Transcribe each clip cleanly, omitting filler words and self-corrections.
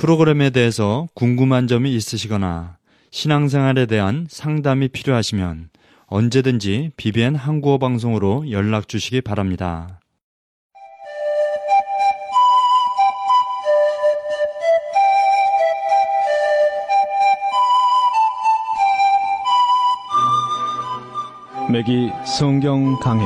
프로그램에 대해서 궁금한 점이 있으시거나 신앙생활에 대한 상담이 필요하시면 언제든지 BBN 한국어 방송으로 연락 주시기 바랍니다. 매기 성경 강해.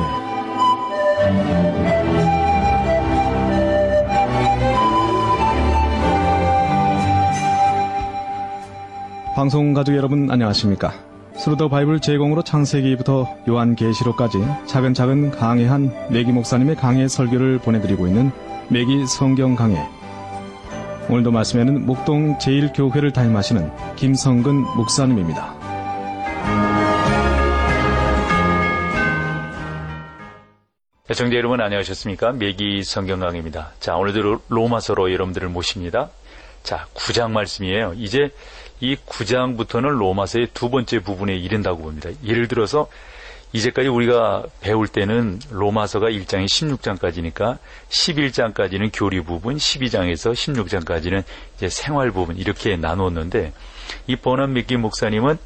방송 가족 여러분 안녕하십니까? 스루더 바이블 제공으로 창세기부터 요한계시록까지 차근차근 강해한 매기 목사님의 강해 설교를 보내드리고 있는 매기 성경 강해. 오늘도 말씀에는 목동 제1교회를 담임하시는 김성근 목사님입니다. 애청자 여러분 안녕하셨습니까? 매기 성경 강해입니다. 자, 오늘도 로마서로 여러분들을 모십니다. 자, 9장 말씀이에요. 이제 이 9장부터는 로마서의 두 번째 부분에 이른다고 봅니다. 예를 들어서 이제까지 우리가 배울 때는 로마서가 1장이 16장까지니까 11장까지는 교리 부분, 12장에서 16장까지는 이제 생활 부분 이렇게 나누었는데 이 버넌 맥기 목사님은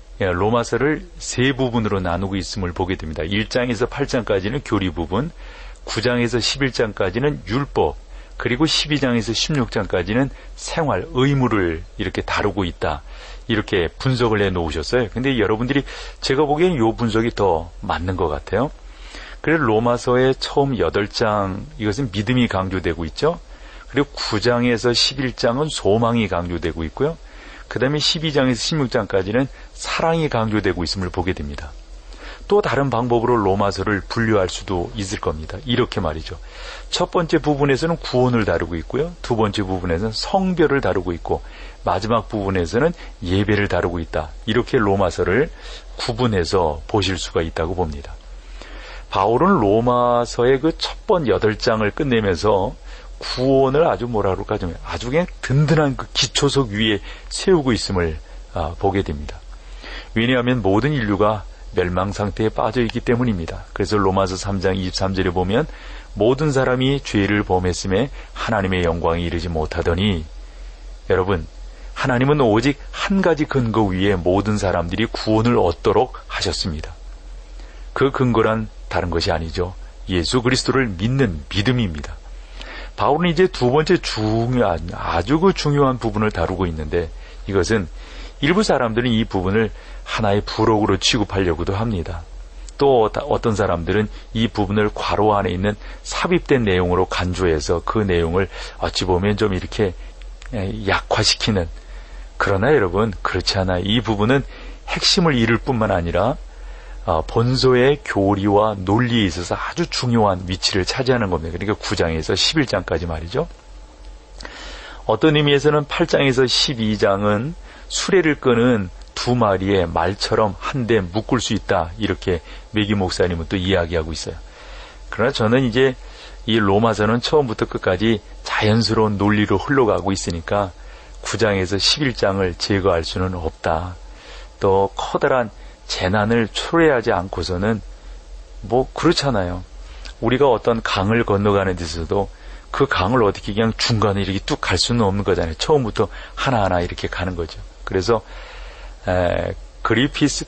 로마서를 세 부분으로 나누고 있음을 보게 됩니다. 1장에서 8장까지는 교리 부분, 9장에서 11장까지는 율법, 그리고 12장에서 16장까지는 생활, 의무를 이렇게 다루고 있다. 이렇게 분석을 해놓으셨어요. 근데 여러분들이 제가 보기에는 이 분석이 더 맞는 것 같아요. 그래서 로마서의 처음 8장, 이것은 믿음이 강조되고 있죠. 그리고 9장에서 11장은 소망이 강조되고 있고요. 그 다음에 12장에서 16장까지는 사랑이 강조되고 있음을 보게 됩니다. 또 다른 방법으로 로마서를 분류할 수도 있을 겁니다. 이렇게 말이죠. 첫 번째 부분에서는 구원을 다루고 있고요. 두 번째 부분에서는 성별을 다루고 있고 마지막 부분에서는 예배를 다루고 있다. 이렇게 로마서를 구분해서 보실 수가 있다고 봅니다. 바울은 로마서의 그 첫 번 8장을 끝내면서 구원을 아주 뭐라 그럴까 좀 아주 그냥 든든한 그 기초석 위에 세우고 있음을 보게 됩니다. 왜냐하면 모든 인류가 멸망 상태에 빠져 있기 때문입니다. 그래서 로마서 3장 23절에 보면 모든 사람이 죄를 범했음에 하나님의 영광에 이르지 못하더니, 여러분, 하나님은 오직 한 가지 근거 위에 모든 사람들이 구원을 얻도록 하셨습니다. 그 근거란 다른 것이 아니죠. 예수 그리스도를 믿는 믿음입니다. 바울은 이제 두 번째 아주 그 중요한 부분을 다루고 있는데, 이것은 일부 사람들은 이 부분을 하나의 부록으로 취급하려고도 합니다. 또 어떤 사람들은 이 부분을 괄호 안에 있는 삽입된 내용으로 간주해서 그 내용을 어찌 보면 좀 이렇게 약화시키는, 그러나 여러분 그렇지 않아요. 이 부분은 핵심을 이룰 뿐만 아니라 본서의 교리와 논리에 있어서 아주 중요한 위치를 차지하는 겁니다. 그러니까 9장에서 11장까지 말이죠. 어떤 의미에서는 8장에서 12장은 수레를 끄는 두 마리의 말처럼 한데 묶을 수 있다. 이렇게 매기 목사님은 또 이야기하고 있어요. 그러나 저는 이제 이 로마서는 처음부터 끝까지 자연스러운 논리로 흘러가고 있으니까 9장에서 11장을 제거할 수는 없다. 또 커다란 재난을 초래하지 않고서는 뭐 그렇잖아요. 우리가 어떤 강을 건너가는 데서도 그 강을 어떻게 그냥 중간에 이렇게 뚝 갈 수는 없는 거잖아요. 처음부터 하나하나 이렇게 가는 거죠. 그래서 그리피스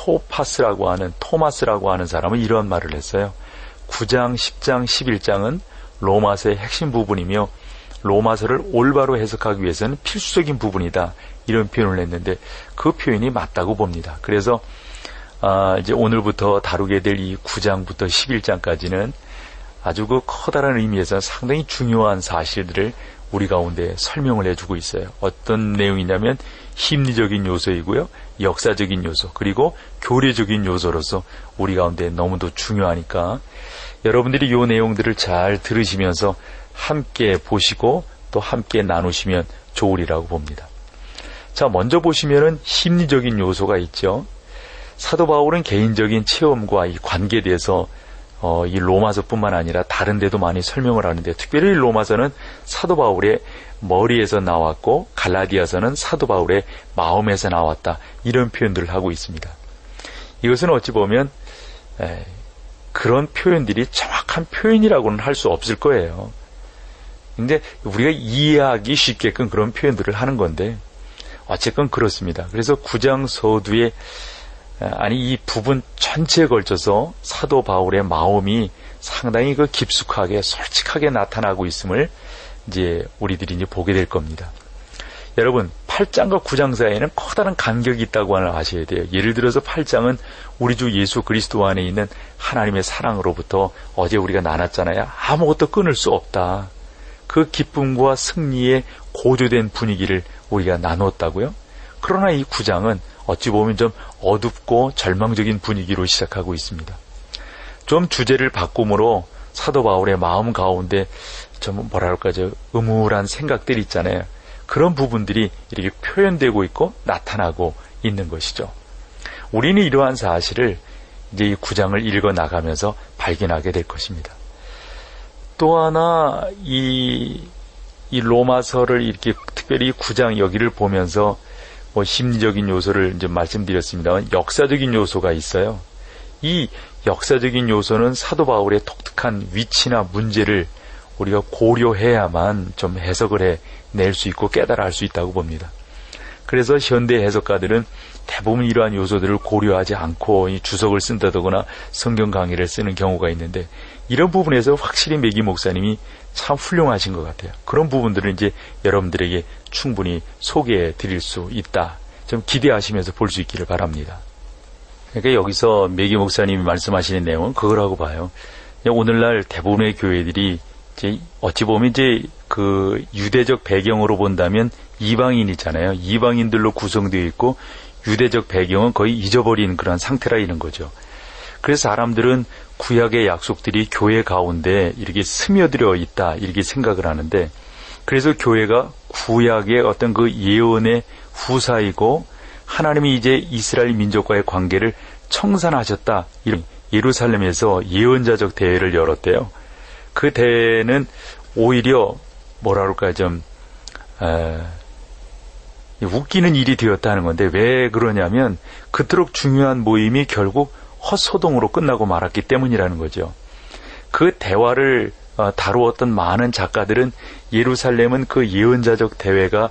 토마스라고 하는 사람은 이런 말을 했어요. 9장, 10장, 11장은 로마서의 핵심 부분이며 로마서를 올바로 해석하기 위해서는 필수적인 부분이다. 이런 표현을 했는데 그 표현이 맞다고 봅니다. 그래서 이제 오늘부터 다루게 될 이 9장부터 11장까지는 아주 그 커다란 의미에서 상당히 중요한 사실들을 우리 가운데 설명을 해주고 있어요. 어떤 내용이냐면 심리적인 요소이고요, 역사적인 요소, 그리고 교리적인 요소로서 우리 가운데 너무도 중요하니까 여러분들이 이 내용들을 잘 들으시면서 함께 보시고 또 함께 나누시면 좋으리라고 봅니다. 자, 먼저 보시면은 심리적인 요소가 있죠. 사도 바울은 개인적인 체험과 이 관계에 대해서 이 로마서뿐만 아니라 다른 데도 많이 설명을 하는데, 특별히 로마서는 사도 바울의 머리에서 나왔고 갈라디아서는 사도 바울의 마음에서 나왔다, 이런 표현들을 하고 있습니다. 이것은 어찌 보면 그런 표현들이 정확한 표현이라고는 할 수 없을 거예요. 근데 우리가 이해하기 쉽게끔 그런 표현들을 하는 건데 어쨌건 그렇습니다. 그래서 9장 서두에 이 부분 전체에 걸쳐서 사도 바울의 마음이 상당히 그 깊숙하게 솔직하게 나타나고 있음을 이제 우리들이 이제 보게 될 겁니다. 여러분, 8장과 9장 사이에는 커다란 간격이 있다고 아셔야 돼요. 예를 들어서 8장은 우리 주 예수 그리스도 안에 있는 하나님의 사랑으로부터 어제 우리가 나눴잖아요. 아무것도 끊을 수 없다. 그 기쁨과 승리의 고조된 분위기를 우리가 나누었다고요. 그러나 이 9장은 어찌 보면 좀 어둡고 절망적인 분위기로 시작하고 있습니다. 좀 주제를 바꿈으로 사도 바울의 마음 가운데 좀 음울한 생각들이 있잖아요. 그런 부분들이 이렇게 표현되고 있고 나타나고 있는 것이죠. 우리는 이러한 사실을 이제 이 9장을 읽어 나가면서 발견하게 될 것입니다. 또 하나 이 로마서를 이렇게 특별히 9장 여기를 보면서 심리적인 요소를 이제 말씀드렸습니다만 역사적인 요소가 있어요. 이 역사적인 요소는 사도 바울의 독특한 위치나 문제를 우리가 고려해야만 좀 해석을 해낼 수 있고 깨달아 알 수 있다고 봅니다. 그래서 현대 해석가들은 대부분 이러한 요소들을 고려하지 않고 이 주석을 쓴다거나 성경 강의를 쓰는 경우가 있는데 이런 부분에서 확실히 매기 목사님이 참 훌륭하신 것 같아요. 그런 부분들을 이제 여러분들에게 충분히 소개해 드릴 수 있다. 좀 기대하시면서 볼 수 있기를 바랍니다. 그러니까 여기서 매기 목사님이 말씀하시는 내용은 그거라고 봐요. 오늘날 대부분의 교회들이 이제 어찌 보면 이제 그 유대적 배경으로 본다면 이방인이잖아요. 이방인들로 구성되어 있고 유대적 배경은 거의 잊어버린 그런 상태라 이런 거죠. 그래서 사람들은 구약의 약속들이 교회 가운데 이렇게 스며들어 있다 이렇게 생각을 하는데 그래서 교회가 구약의 어떤 그 예언의 후사이고 하나님이 이제 이스라엘 민족과의 관계를 청산하셨다. 이런 예루살렘에서 예언자적 대회를 열었대요. 그 대회는 오히려 좀 웃기는 일이 되었다는 건데 왜 그러냐면 그토록 중요한 모임이 결국 헛소동으로 끝나고 말았기 때문이라는 거죠. 그 대화를 다루었던 많은 작가들은 예루살렘은 그 예언자적 대회가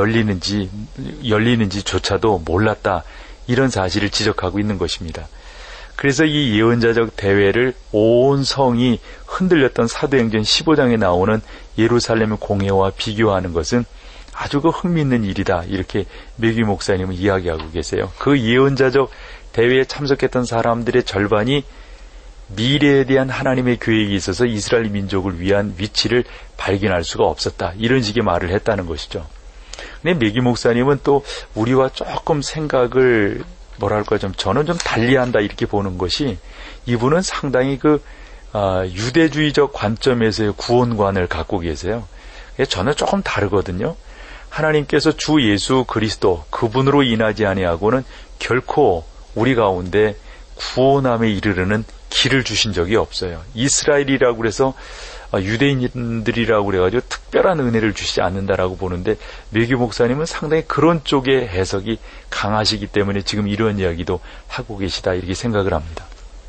열리는지조차도 몰랐다. 이런 사실을 지적하고 있는 것입니다. 그래서 이 예언자적 대회를 온 성이 흔들렸던 사도행전 15장에 나오는 예루살렘 공회와 비교하는 것은 아주 그 흥미있는 일이다. 이렇게 매기 목사님은 이야기하고 계세요. 그 예언자적 대회에 참석했던 사람들의 절반이 미래에 대한 하나님의 계획이 있어서 이스라엘 민족을 위한 위치를 발견할 수가 없었다. 이런 식의 말을 했다는 것이죠. 근데 매기 목사님은 또 우리와 조금 생각을 저는 좀 달리한다 이렇게 보는 것이 이분은 상당히 유대주의적 관점에서의 구원관을 갖고 계세요. 저는 조금 다르거든요. 하나님께서 주 예수 그리스도 그분으로 인하지 아니하고는 결코 우리 가운데 구원함에 이르르는 길을 주신 적이 없어요. 이스라엘이라고 그래서 유대인들이라고 그래가지고 특별한 은혜를 주시지 않는다라고 보는데 매기 목사님은 상당히 그런 쪽의 해석이 강하시기 때문에 지금 이런 이야기도 하고 계시다 이렇게 생각을 합니다.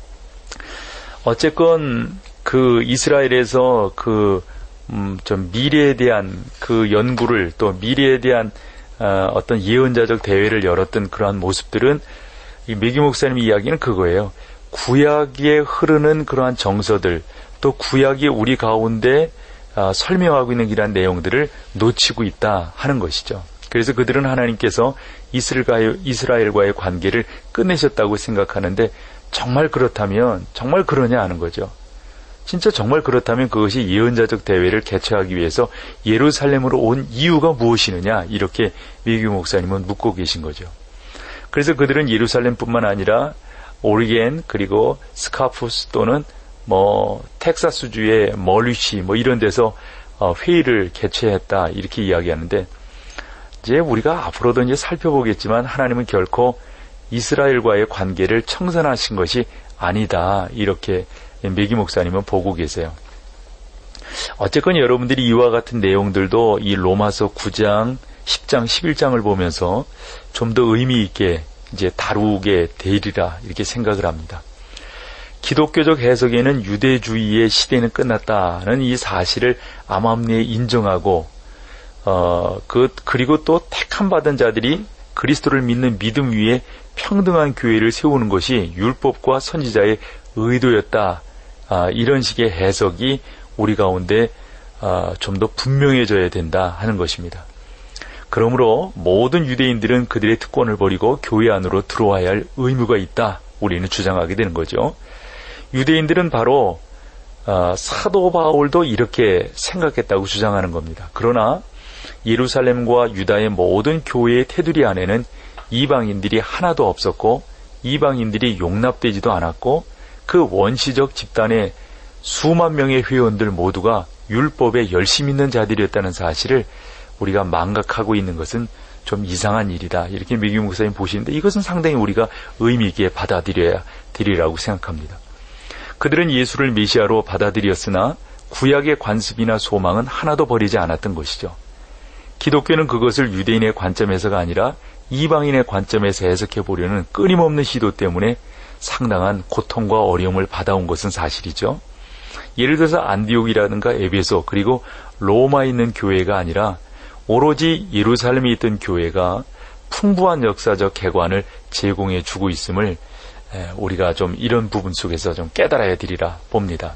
어쨌건 그 이스라엘에서 좀 미래에 대한 그 연구를 또 미래에 대한 어떤 예언자적 대회를 열었던 그러한 모습들은 이 매기 목사님의 이야기는 그거예요. 구약에 흐르는 그러한 정서들 또 구약이 우리 가운데 설명하고 있는 이러한 내용들을 놓치고 있다 하는 것이죠. 그래서 그들은 하나님께서 이스라엘과의 관계를 끝내셨다고 생각하는데 정말 그렇다면 정말 그러냐 하는 거죠. 진짜 정말 그렇다면 그것이 예언자적 대회를 개최하기 위해서 예루살렘으로 온 이유가 무엇이느냐 이렇게 매기 목사님은 묻고 계신 거죠. 그래서 그들은 예루살렘뿐만 아니라 오리겐 그리고 스카푸스 또는 텍사스주의 멀리시 이런 데서 회의를 개최했다 이렇게 이야기하는데 이제 우리가 앞으로도 이제 살펴보겠지만 하나님은 결코 이스라엘과의 관계를 청산하신 것이 아니다 이렇게 매기 목사님은 보고 계세요. 어쨌건 여러분들이 이와 같은 내용들도 이 로마서 9장, 10장, 11장을 보면서 좀 더 의미 있게 이제 다루게 되리라 이렇게 생각을 합니다. 기독교적 해석에는 유대주의의 시대는 끝났다는 이 사실을 암암리에 인정하고 그리고 또 택함 받은 자들이 그리스도를 믿는 믿음 위에 평등한 교회를 세우는 것이 율법과 선지자의 의도였다. 이런 식의 해석이 우리 가운데 좀 더 분명해져야 된다 하는 것입니다. 그러므로 모든 유대인들은 그들의 특권을 버리고 교회 안으로 들어와야 할 의무가 있다. 우리는 주장하게 되는 거죠. 유대인들은 바로 사도 바울도 이렇게 생각했다고 주장하는 겁니다. 그러나 예루살렘과 유다의 모든 교회의 테두리 안에는 이방인들이 하나도 없었고 이방인들이 용납되지도 않았고 그 원시적 집단의 수만 명의 회원들 모두가 율법에 열심 있는 자들이었다는 사실을 우리가 망각하고 있는 것은 좀 이상한 일이다. 이렇게 매기 목사님 보시는데 이것은 상당히 우리가 의미 있게 받아들여야 되리라고 생각합니다. 그들은 예수를 메시아로 받아들였으나 구약의 관습이나 소망은 하나도 버리지 않았던 것이죠. 기독교는 그것을 유대인의 관점에서가 아니라 이방인의 관점에서 해석해 보려는 끊임없는 시도 때문에 상당한 고통과 어려움을 받아온 것은 사실이죠. 예를 들어서 안디옥이라든가 에베소 그리고 로마에 있는 교회가 아니라 오로지 예루살렘에 있던 교회가 풍부한 역사적 개관을 제공해 주고 있음을 우리가 좀 이런 부분 속에서 좀 깨달아야 되리라 봅니다.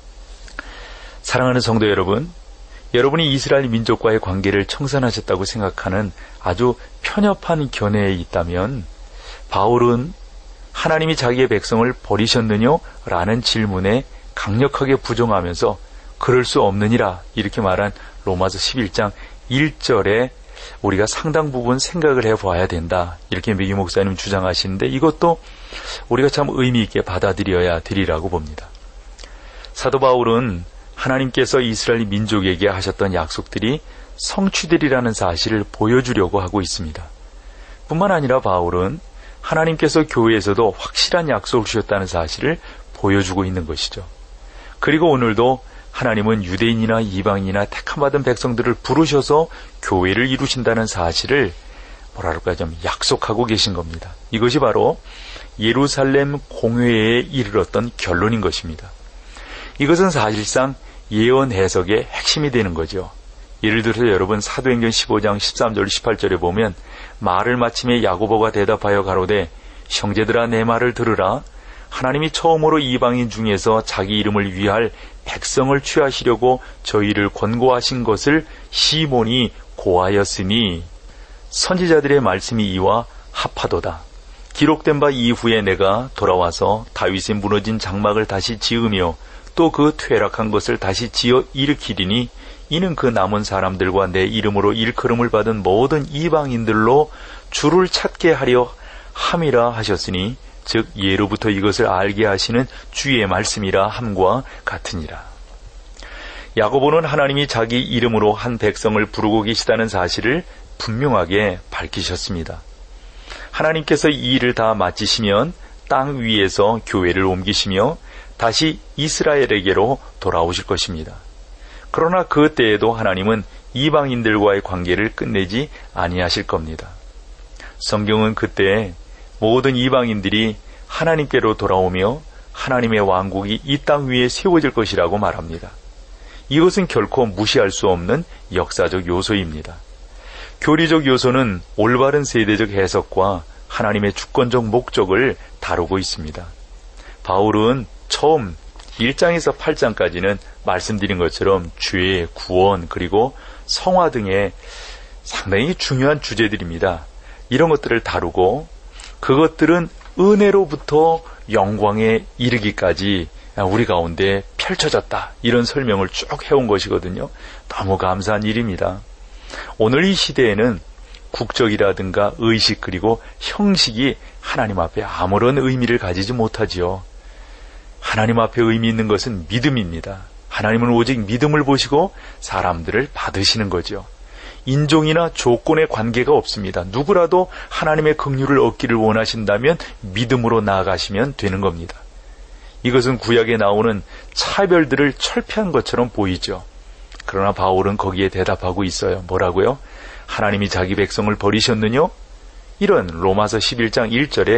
사랑하는 성도 여러분, 여러분이 이스라엘 민족과의 관계를 청산하셨다고 생각하는 아주 편협한 견해에 있다면 바울은 하나님이 자기의 백성을 버리셨느냐? 라는 질문에 강력하게 부정하면서 그럴 수 없느니라 이렇게 말한 로마서 11장 1절에 우리가 상당 부분 생각을 해봐야 된다. 이렇게 매기 목사님 주장하시는데 이것도 우리가 참 의미 있게 받아들여야 되리라고 봅니다. 사도 바울은 하나님께서 이스라엘 민족에게 하셨던 약속들이 성취되리라는 사실을 보여주려고 하고 있습니다. 뿐만 아니라 바울은 하나님께서 교회에서도 확실한 약속을 주셨다는 사실을 보여주고 있는 것이죠. 그리고 오늘도 하나님은 유대인이나 이방인이나 택함받은 백성들을 부르셔서 교회를 이루신다는 사실을 좀 약속하고 계신 겁니다. 이것이 바로 예루살렘 공회에 이르렀던 결론인 것입니다. 이것은 사실상 예언 해석의 핵심이 되는 거죠. 예를 들어서 여러분 사도행전 15장 13절 18절에 보면 말을 마침에 야고보가 대답하여 가로되 형제들아 내 말을 들으라. 하나님이 처음으로 이방인 중에서 자기 이름을 위할 백성을 취하시려고 저희를 권고하신 것을 시몬이 고하였으니 선지자들의 말씀이 이와 합하도다. 기록된 바 이후에 내가 돌아와서 다윗의 무너진 장막을 다시 지으며 또 그 퇴락한 것을 다시 지어 일으키리니 이는 그 남은 사람들과 내 이름으로 일컬음을 받은 모든 이방인들로 주를 찾게 하려 함이라 하셨으니 즉 예로부터 이것을 알게 하시는 주의 말씀이라 함과 같으니라. 야고보는 하나님이 자기 이름으로 한 백성을 부르고 계시다는 사실을 분명하게 밝히셨습니다. 하나님께서 이 일을 다 마치시면 땅 위에서 교회를 옮기시며 다시 이스라엘에게로 돌아오실 것입니다. 그러나 그 때에도 하나님은 이방인들과의 관계를 끝내지 아니하실 겁니다. 성경은 그때 모든 이방인들이 하나님께로 돌아오며 하나님의 왕국이 이 땅 위에 세워질 것이라고 말합니다. 이것은 결코 무시할 수 없는 역사적 요소입니다. 교리적 요소는 올바른 세대적 해석과 하나님의 주권적 목적을 다루고 있습니다. 바울은 처음 1장에서 8장까지는 말씀드린 것처럼 죄, 구원, 그리고 성화 등의 상당히 중요한 주제들입니다. 이런 것들을 다루고 그것들은 은혜로부터 영광에 이르기까지 우리 가운데 펼쳐졌다. 이런 설명을 쭉 해온 것이거든요. 너무 감사한 일입니다. 오늘 이 시대에는 국적이라든가 의식 그리고 형식이 하나님 앞에 아무런 의미를 가지지 못하지요. 하나님 앞에 의미 있는 것은 믿음입니다. 하나님은 오직 믿음을 보시고 사람들을 받으시는 거죠. 인종이나 조건의 관계가 없습니다. 누구라도 하나님의 긍휼을 얻기를 원하신다면 믿음으로 나아가시면 되는 겁니다. 이것은 구약에 나오는 차별들을 철폐한 것처럼 보이죠. 그러나 바울은 거기에 대답하고 있어요. 뭐라고요? 하나님이 자기 백성을 버리셨느냐? 이런 로마서 11장 1절에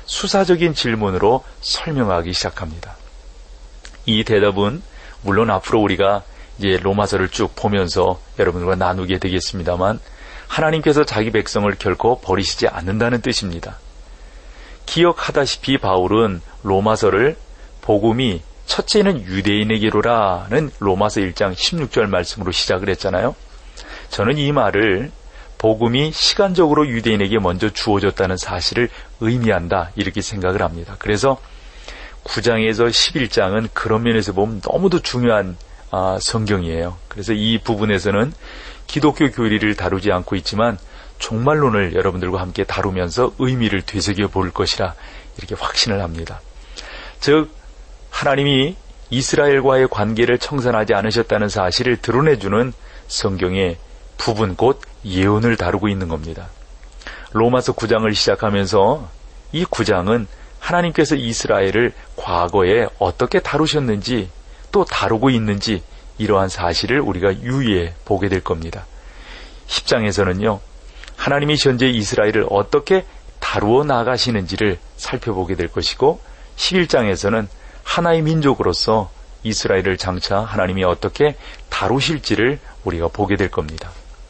수사적인 질문으로 설명하기 시작합니다. 이 대답은 물론 앞으로 우리가 이제 로마서를 쭉 보면서 여러분들과 나누게 되겠습니다만 하나님께서 자기 백성을 결코 버리시지 않는다는 뜻입니다. 기억하다시피 바울은 로마서를 복음이 첫째는 유대인에게로라는 로마서 1장 16절 말씀으로 시작을 했잖아요. 저는 이 말을 복음이 시간적으로 유대인에게 먼저 주어졌다는 사실을 의미한다 이렇게 생각을 합니다. 그래서 9장에서 11장은 그런 면에서 보면 너무도 중요한 성경이에요. 그래서 이 부분에서는 기독교 교리를 다루지 않고 있지만 종말론을 여러분들과 함께 다루면서 의미를 되새겨 볼 것이라 이렇게 확신을 합니다. 즉 하나님이 이스라엘과의 관계를 청산하지 않으셨다는 사실을 드러내주는 성경의 부분 곧 예언을 다루고 있는 겁니다. 로마서 9장을 시작하면서 이 9장은 하나님께서 이스라엘을 과거에 어떻게 다루셨는지 또 다루고 있는지 이러한 사실을 우리가 유의해 보게 될 겁니다. 10장에서는요. 하나님이 현재 이스라엘을 어떻게 다루어 나가시는지를 살펴보게 될 것이고 11장에서는 하나의 민족으로서 이스라엘을 장차 하나님이 어떻게 다루실지를 우리가 보게 될 겁니다.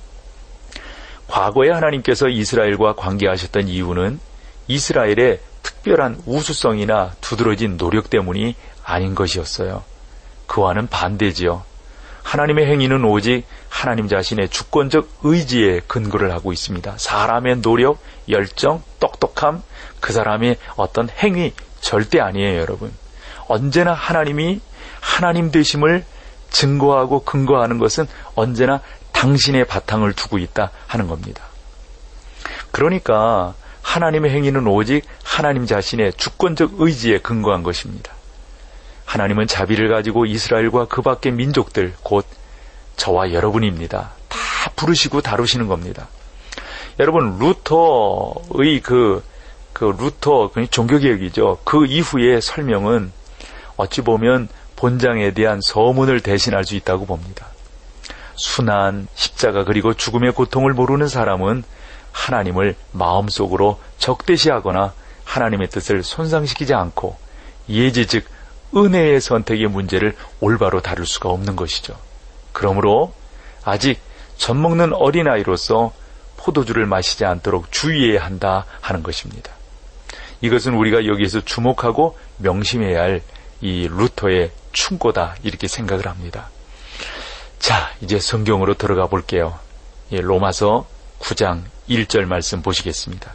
과거에 하나님께서 이스라엘과 관계하셨던 이유는 이스라엘의 특별한 우수성이나 두드러진 노력 때문이 아닌 것이었어요. 그와는 반대지요. 하나님의 행위는 오직 하나님 자신의 주권적 의지에 근거를 하고 있습니다. 사람의 노력, 열정, 똑똑함, 그 사람의 어떤 행위 절대 아니에요, 여러분. 언제나 하나님이 하나님 되심을 증거하고 근거하는 것은 언제나 당신의 바탕을 두고 있다 하는 겁니다. 그러니까 하나님의 행위는 오직 하나님 자신의 주권적 의지에 근거한 것입니다. 하나님은 자비를 가지고 이스라엘과 그 밖의 민족들 곧 저와 여러분입니다. 다 부르시고 다루시는 겁니다. 여러분 루터의 루터 종교개혁이죠. 그 이후의 설명은 어찌 보면 본장에 대한 서문을 대신할 수 있다고 봅니다. 순환, 십자가 그리고 죽음의 고통을 모르는 사람은 하나님을 마음속으로 적대시하거나 하나님의 뜻을 손상시키지 않고 예지 즉 은혜의 선택의 문제를 올바로 다룰 수가 없는 것이죠. 그러므로 아직 젖 먹는 어린아이로서 포도주를 마시지 않도록 주의해야 한다 하는 것입니다. 이것은 우리가 여기에서 주목하고 명심해야 할 이 루터의 충고다 이렇게 생각을 합니다. 자, 이제 성경으로 들어가 볼게요. 로마서 9장 1절 말씀 보시겠습니다.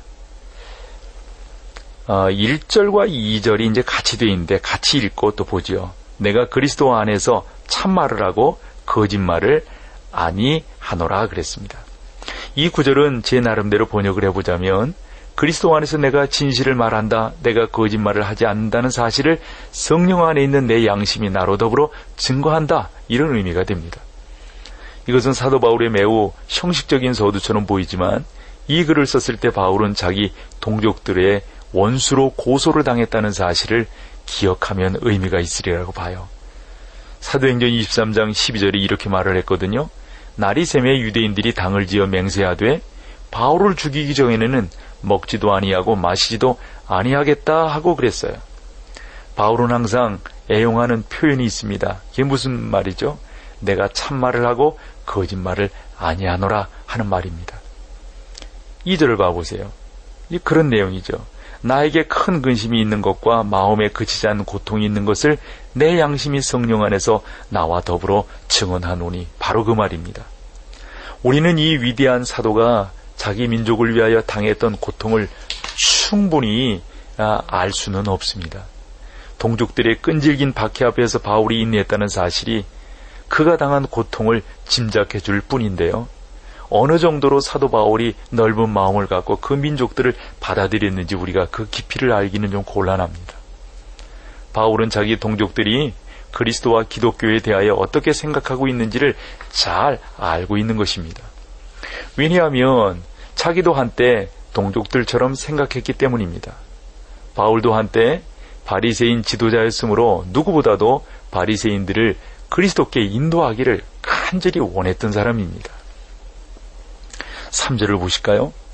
1절과 2절이 이제 같이 되어 있는데 같이 읽고 또 보죠. 내가 그리스도 안에서 참말을 하고 거짓말을 아니하노라 그랬습니다. 이 구절은 제 나름대로 번역을 해보자면 그리스도 안에서 내가 진실을 말한다, 내가 거짓말을 하지 않는다는 사실을 성령 안에 있는 내 양심이 나로 더불어 증거한다, 이런 의미가 됩니다. 이것은 사도 바울의 매우 형식적인 서두처럼 보이지만 이 글을 썼을 때 바울은 자기 동족들의 원수로 고소를 당했다는 사실을 기억하면 의미가 있으리라고 봐요. 사도행전 23장 12절에 이렇게 말을 했거든요. 날이 새매 유대인들이 당을 지어 맹세하되 바울을 죽이기 전에는 먹지도 아니하고 마시지도 아니하겠다 하고 그랬어요. 바울은 항상 애용하는 표현이 있습니다. 이게 무슨 말이죠? 내가 참말을 하고 거짓말을 아니하노라 하는 말입니다. 2절을 봐보세요. 그런 내용이죠. 나에게 큰 근심이 있는 것과 마음에 그치지 않는 고통이 있는 것을 내 양심이 성령 안에서 나와 더불어 증언하노니 바로 그 말입니다. 우리는 이 위대한 사도가 자기 민족을 위하여 당했던 고통을 충분히 알 수는 없습니다. 동족들의 끈질긴 박해 앞에서 바울이 인내했다는 사실이 그가 당한 고통을 짐작해 줄 뿐인데요. 어느 정도로 사도 바울이 넓은 마음을 갖고 그 민족들을 받아들였는지 우리가 그 깊이를 알기는 좀 곤란합니다. 바울은 자기 동족들이 그리스도와 기독교에 대하여 어떻게 생각하고 있는지를 잘 알고 있는 것입니다. 왜냐하면 자기도 한때 동족들처럼 생각했기 때문입니다. 바울도 한때 바리새인 지도자였으므로 누구보다도 바리새인들을 그리스도께 인도하기를 간절히 원했던 사람입니다. 3절을 보실까요?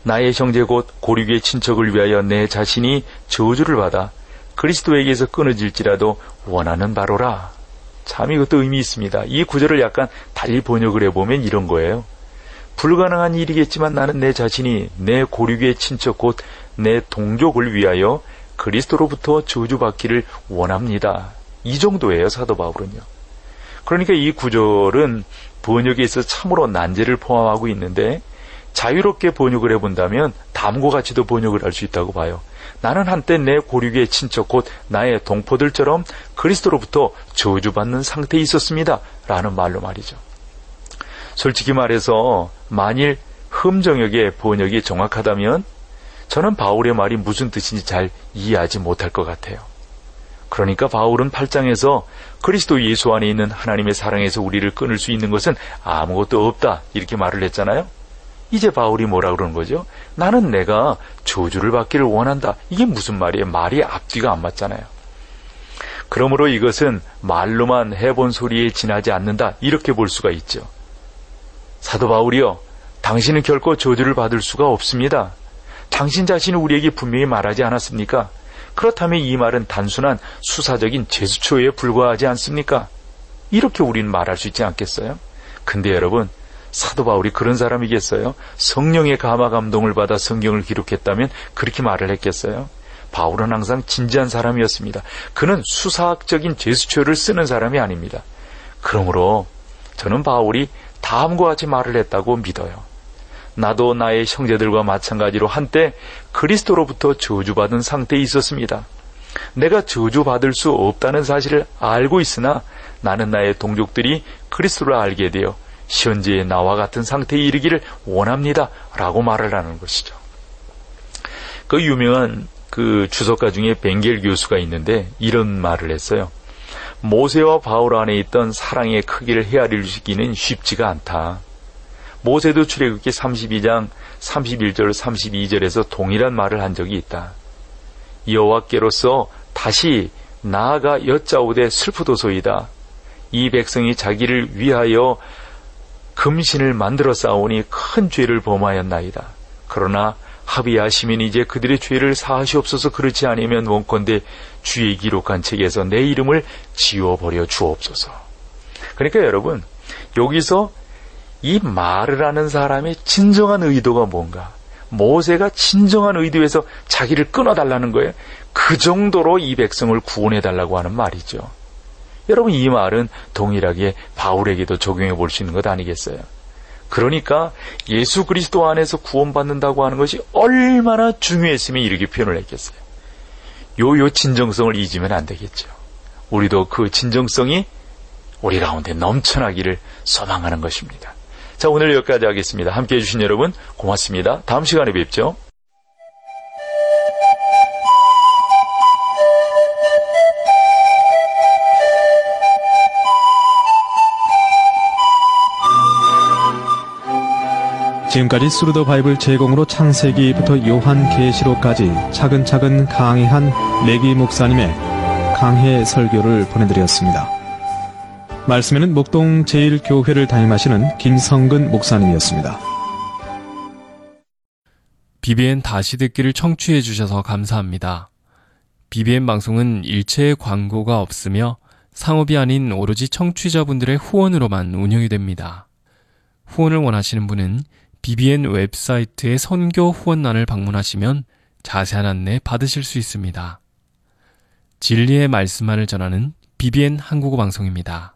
나의 형제 곧 고륙의 친척을 위하여 내 자신이 저주를 받아 그리스도에게서 끊어질지라도 원하는 바로라. 참 이것도 의미 있습니다. 이 구절을 약간 달리 번역을 해보면 이런 거예요. 불가능한 일이겠지만 나는 내 자신이 내 고륙의 친척 곧 내 동족을 위하여 그리스도로부터 저주받기를 원합니다. 이 정도예요, 사도 바울은요. 그러니까 이 구절은 번역에 있어서 참으로 난제를 포함하고 있는데 자유롭게 번역을 해본다면 다음과 같이도 번역을 할 수 있다고 봐요. 나는 한때 내 고륙의 친척 곧 나의 동포들처럼 그리스도로부터 저주받는 상태에 있었습니다. 라는 말로 말이죠. 솔직히 말해서 만일 흠정역의 번역이 정확하다면 저는 바울의 말이 무슨 뜻인지 잘 이해하지 못할 것 같아요. 그러니까 바울은 8장에서 그리스도 예수 안에 있는 하나님의 사랑에서 우리를 끊을 수 있는 것은 아무것도 없다 이렇게 말을 했잖아요. 이제 바울이 뭐라 그러는 거죠? 나는 내가 저주를 받기를 원한다. 이게 무슨 말이에요? 말이 앞뒤가 안 맞잖아요. 그러므로 이것은 말로만 해본 소리에 지나지 않는다 이렇게 볼 수가 있죠. 사도 바울이요, 당신은 결코 저주를 받을 수가 없습니다. 당신 자신이 우리에게 분명히 말하지 않았습니까? 그렇다면 이 말은 단순한 수사적인 제스처에 불과하지 않습니까? 이렇게 우리는 말할 수 있지 않겠어요? 근데 여러분, 사도 바울이 그런 사람이겠어요? 성령의 감화 감동을 받아 성경을 기록했다면 그렇게 말을 했겠어요? 바울은 항상 진지한 사람이었습니다. 그는 수사학적인 제스처를 쓰는 사람이 아닙니다. 그러므로 저는 바울이 다음과 같이 말을 했다고 믿어요. 나도 나의 형제들과 마찬가지로 한때 그리스도로부터 저주받은 상태에 있었습니다. 내가 저주받을 수 없다는 사실을 알고 있으나 나는 나의 동족들이 그리스도를 알게 되어 현재의 나와 같은 상태에 이르기를 원합니다. 라고 말을 하는 것이죠. 그 유명한 주석가 중에 벵겔 교수가 있는데 이런 말을 했어요. 모세와 바울 안에 있던 사랑의 크기를 헤아리기는 쉽지가 않다. 모세도 출애굽기 32장 31절 32절에서 동일한 말을 한 적이 있다. 여호와께로서 다시 나아가 여짜오되 슬프도소이다. 이 백성이 자기를 위하여 금신을 만들어 쌓으니 큰 죄를 범하였나이다. 그러나 합의하시면 이제 그들의 죄를 사하시옵소서. 그렇지 않으면 원컨대 주의 기록한 책에서 내 이름을 지워버려 주옵소서. 그러니까 여러분, 여기서 이 말을 하는 사람의 진정한 의도가 뭔가, 모세가 진정한 의도에서 자기를 끊어달라는 거예요. 그 정도로 이 백성을 구원해달라고 하는 말이죠. 여러분, 이 말은 동일하게 바울에게도 적용해 볼 수 있는 것 아니겠어요? 그러니까 예수 그리스도 안에서 구원받는다고 하는 것이 얼마나 중요했으면 이렇게 표현을 했겠어요. 요 진정성을 잊으면 안 되겠죠. 우리도 그 진정성이 우리 가운데 넘쳐나기를 소망하는 것입니다. 자, 오늘 여기까지 하겠습니다. 함께해 주신 여러분 고맙습니다. 다음 시간에 뵙죠. 지금까지 스루더 바이블 제공으로 창세기부터 요한계시록까지 차근차근 강해한 매기 목사님의 강해 설교를 보내드렸습니다. 말씀에는 목동 제1교회를 담임하시는 김성근 목사님이었습니다. BBN 다시 듣기를 청취해 주셔서 감사합니다. BBN 방송은 일체의 광고가 없으며 상업이 아닌 오로지 청취자분들의 후원으로만 운영이 됩니다. 후원을 원하시는 분은 BBN 웹사이트의 선교 후원란을 방문하시면 자세한 안내 받으실 수 있습니다. 진리의 말씀만을 전하는 BBN 한국어 방송입니다.